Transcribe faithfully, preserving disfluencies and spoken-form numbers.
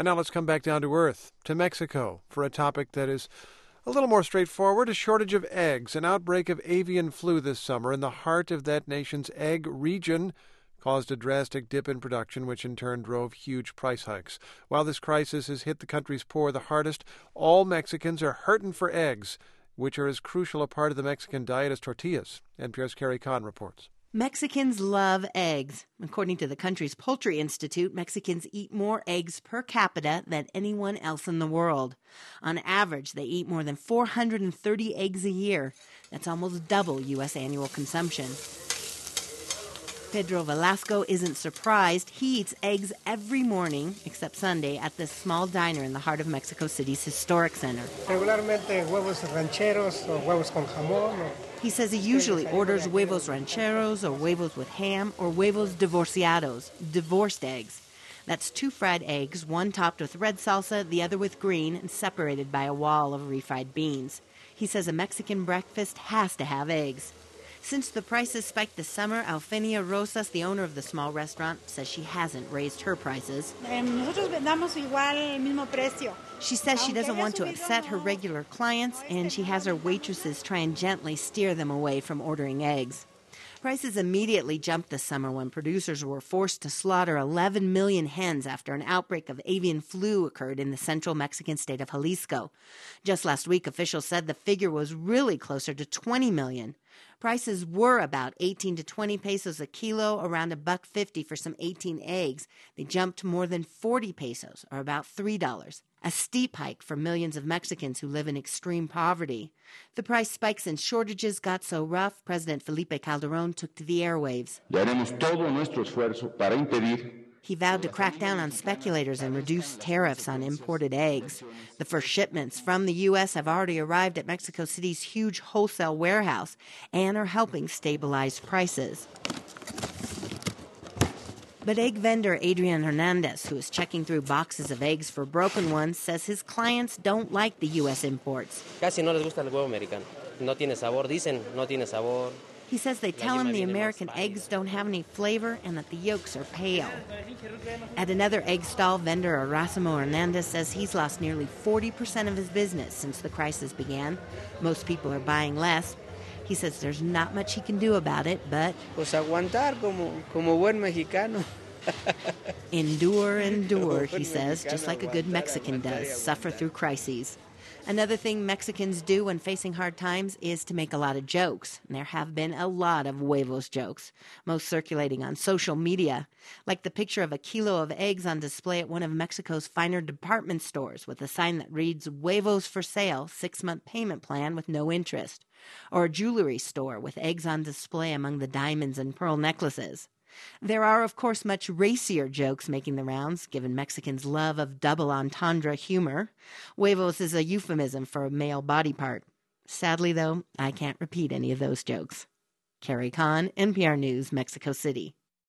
And now let's come back down to earth, to Mexico, for a topic that is a little more straightforward, a shortage of eggs. An outbreak of avian flu this summer in the heart of that nation's egg region caused a drastic dip in production, which in turn drove huge price hikes. While this crisis has hit the country's poor the hardest, all Mexicans are hurting for eggs, which are as crucial a part of the Mexican diet as tortillas. N P R's Carrie Kahn reports. Mexicans love eggs. According to the country's Poultry Institute, Mexicans eat more eggs per capita than anyone else in the world. On average, they eat more than four hundred thirty eggs a year. That's almost double U S annual consumption. Pedro Velasco isn't surprised. He eats eggs every morning, except Sunday, at this small diner in the heart of Mexico City's historic center. Regularmente huevos rancheros o huevos con jamón. He says he usually orders huevos rancheros or huevos with ham or huevos divorciados, divorced eggs. That's two fried eggs, one topped with red salsa, the other with green, and separated by a wall of refried beans. He says a Mexican breakfast has to have eggs. Since the prices spiked this summer, Alfenia Rosas, the owner of the small restaurant, says she hasn't raised her prices. She says she doesn't want to upset her regular clients, and she has her waitresses try and gently steer them away from ordering eggs. Prices immediately jumped this summer when producers were forced to slaughter eleven million hens after an outbreak of avian flu occurred in the central Mexican state of Jalisco. Just last week, officials said the figure was really closer to twenty million. Prices were about eighteen to twenty pesos a kilo, around a buck fifty for some eighteen eggs. They jumped to more than forty pesos, or about three dollars. A steep hike for millions of Mexicans who live in extreme poverty. The price spikes and shortages got so rough, President Felipe Calderón took to the airwaves. He vowed to crack down on speculators and reduce tariffs on imported eggs. The first shipments from the U S have already arrived at Mexico City's huge wholesale warehouse and are helping stabilize prices. But egg vendor Adrian Hernandez, who is checking through boxes of eggs for broken ones, says his clients don't like the U S imports. Casi no les gusta el huevo americano. No tiene sabor, dicen, no tiene sabor. He says they tell him the American eggs don't have any flavor and that the yolks are pale. At another egg stall, vendor Erasmo Hernandez says he's lost nearly forty percent of his business since the crisis began. Most people are buying less. He says there's not much he can do about it, but Pues aguantar como, como buen mexicano. Endure, endure, he says, just like a good Mexican does, suffer through crises. Another thing Mexicans do when facing hard times is to make a lot of jokes. And there have been a lot of huevos jokes, most circulating on social media, like the picture of a kilo of eggs on display at one of Mexico's finer department stores with a sign that reads, "Huevos for sale, six-month payment plan with no interest," or a jewelry store with eggs on display among the diamonds and pearl necklaces. There are, of course, much racier jokes making the rounds, given Mexicans' love of double entendre humor. Huevos is a euphemism for a male body part. Sadly, though, I can't repeat any of those jokes. Carrie Kahn, N P R News, Mexico City.